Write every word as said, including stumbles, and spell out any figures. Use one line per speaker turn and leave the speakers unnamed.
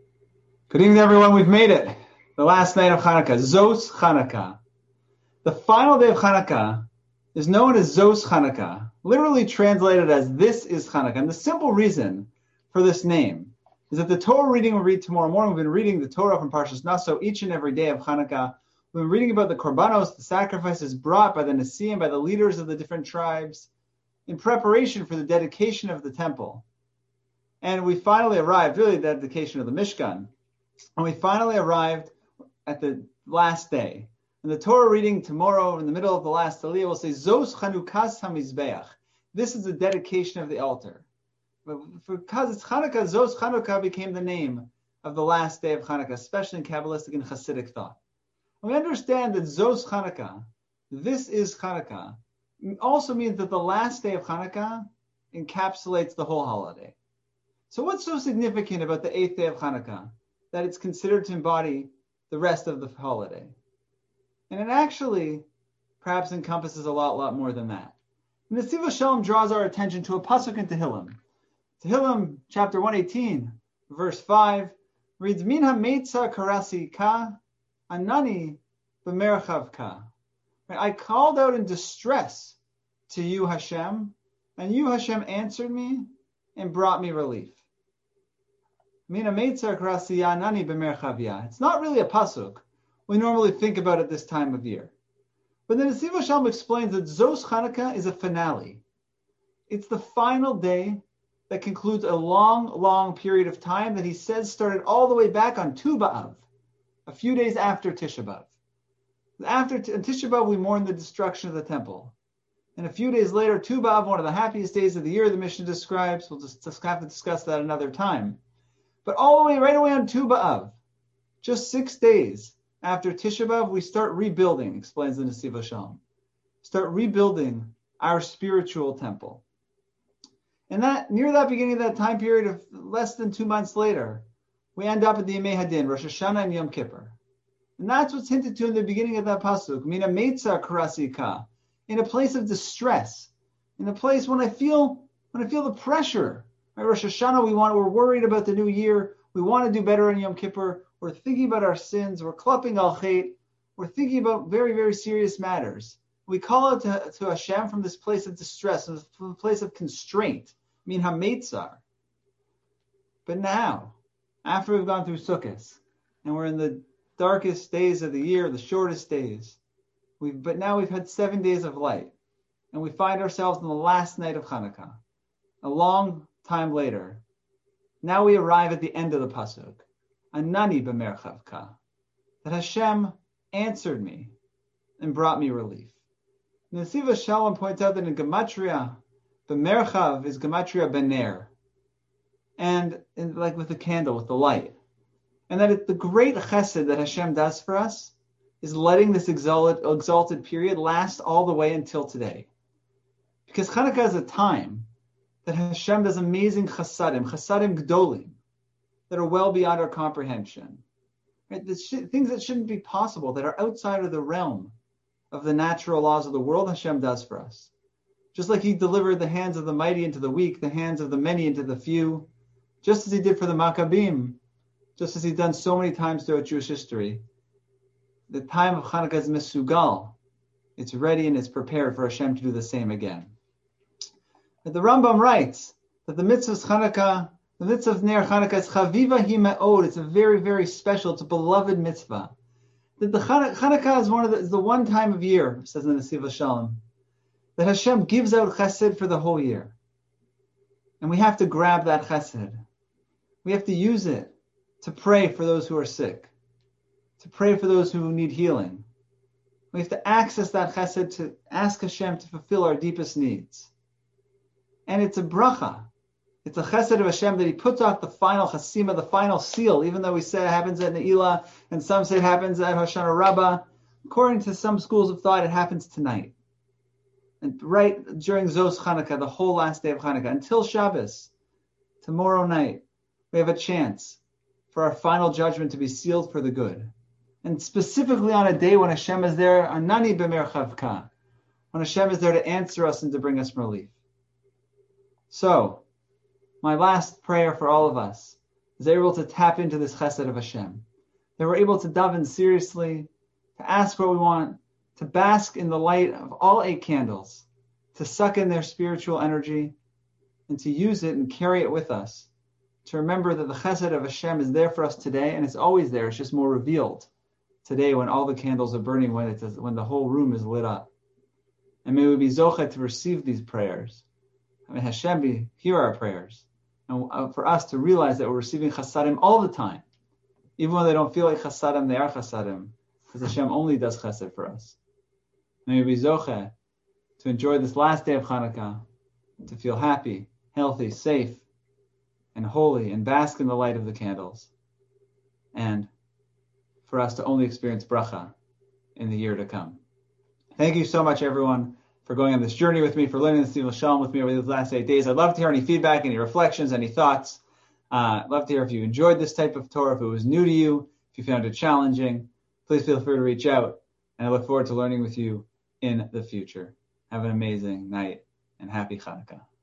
Good evening, everyone. We've made it. The last night of Hanukkah, Zos Hanukkah. The final day of Hanukkah is known as Zos Hanukkah, literally translated as this is Hanukkah. And the simple reason for this name is that the Torah reading we'll read tomorrow morning, we've been reading the Torah from Parshas Naso each and every day of Hanukkah. We've been reading about the korbanos, the sacrifices brought by the Nesiim, by the leaders of the different tribes, in preparation for the dedication of the temple. And we finally arrived, really the dedication of the Mishkan. And we finally arrived at the last day. And the Torah reading tomorrow, in the middle of the last Aliyah, will say, Zos Chanukas HaMizbeach. This is the dedication of the altar. But because it's Hanukkah, Zos Chanukkah became the name of the last day of Hanukkah, especially in Kabbalistic and Hasidic thought. And we understand that Zos Chanukkah, this is Hanukkah, also means that the last day of Hanukkah encapsulates the whole holiday. So what's so significant about the eighth day of Hanukkah that it's considered to embody the rest of the holiday? And it actually perhaps encompasses a lot, lot more than that. And the Nesiv Shalom draws our attention to a pasuk in Tehillim. Tehillim, chapter one eighteen, verse five, reads, Min ha-meitza karasi ka, anani b'merchav ka. I called out in distress to you, Hashem, and you, Hashem, answered me and brought me relief. Min ha-meitza karasi anani b'merchav ya. It's not really a pasuk we normally think about at this time of year. But then the Nesiv Shalom explains that Zos Hanukkah is a finale. It's the final day that concludes a long, long period of time that he says started all the way back on Tu B'Av, a few days after Tisha B'Av. After T- Tisha B'Av, we mourn the destruction of the temple. And a few days later, Tu B'Av, one of the happiest days of the year, the Mishnah describes. We'll just, just have to discuss that another time. But all the way, right away on Tu B'Av, just six days after Tisha B'Av, we start rebuilding, explains the Nesiv Shalom. Start rebuilding our spiritual temple. And that near that beginning of that time period of less than two months later, we end up at the Yemei Hadin, Rosh Hashanah and Yom Kippur. And that's what's hinted to in the beginning of that pasuk, Min ha-meitza karasi ka, in a place of distress, in a place when I feel when I feel the pressure. Right? Rosh Hashanah, we want we're worried about the new year. We want to do better on Yom Kippur. We're thinking about our sins. We're klapping al chet. We're thinking about very, very serious matters. We call out to, to Hashem from this place of distress, from the place of constraint. Min ha-meitzar. But now, after we've gone through Sukkot, and we're in the darkest days of the year, the shortest days, we've but now we've had seven days of light, and we find ourselves in the last night of Hanukkah, a long time later. Now we arrive at the end of the pasuk. Anani b'merchav ka, that Hashem answered me and brought me relief. And the Nesiv Shalom points out that in Gematria, b'merchav is Gematria bener, and in, like with the candle, with the light. And that it, the great chesed that Hashem does for us is letting this exalted, exalted period last all the way until today. Because Hanukkah is a time that Hashem does amazing chasadim, chasadim gdolim, that are well beyond our comprehension. Right? The sh- things that shouldn't be possible, that are outside of the realm of the natural laws of the world, Hashem does for us. Just like he delivered the hands of the mighty into the weak, the hands of the many into the few, just as he did for the Maccabim, just as he's done so many times throughout Jewish history. The time of Hanukkah is Mesugal. It's ready and it's prepared for Hashem to do the same again. But the Rambam writes that the mitzvah of Hanukkah, the mitzvah of Ner Hanukkah is chaviva hi me'od. It's a very, very special, it's a beloved mitzvah. That the Hanukkah is one of the, is the one time of year, says in the Nesiv Shalom, that Hashem gives out chesed for the whole year. And we have to grab that chesed. We have to use it to pray for those who are sick, to pray for those who need healing. We have to access that chesed to ask Hashem to fulfill our deepest needs. And it's a bracha. It's a chesed of Hashem that he puts out the final chasima, the final seal, even though we say it happens at Ne'ilah, and some say it happens at Hoshana Rabbah. According to some schools of thought, it happens tonight. And right during Zos Hanukkah, the whole last day of Hanukkah, until Shabbos, tomorrow night, we have a chance for our final judgment to be sealed for the good. And specifically on a day when Hashem is there, Anani b'merchav ka, when Hashem is there to answer us and to bring us relief. So, my last prayer for all of us is they were able to tap into this chesed of Hashem. They were able to daven seriously, to ask what we want, to bask in the light of all eight candles, to suck in their spiritual energy, and to use it and carry it with us. To remember that the chesed of Hashem is there for us today, and it's always there. It's just more revealed today when all the candles are burning, when it's when the whole room is lit up. And may we be zocheh to receive these prayers. May Hashem be, hear our prayers. And for us to realize that we're receiving chasadim all the time. Even when they don't feel like chasadim, they are chasadim. Because Hashem only does chesed for us. May we be zocheh to enjoy this last day of Hanukkah, to feel happy, healthy, safe, and holy, and bask in the light of the candles. And for us to only experience bracha in the year to come. Thank you so much, everyone, for going on this journey with me, for learning the Sivul Shalom with me over these last eight days. I'd love to hear any feedback, any reflections, any thoughts. Uh, I'd love to hear if you enjoyed this type of Torah, if it was new to you, if you found it challenging. Please feel free to reach out, and I look forward to learning with you in the future. Have an amazing night, and happy Hanukkah.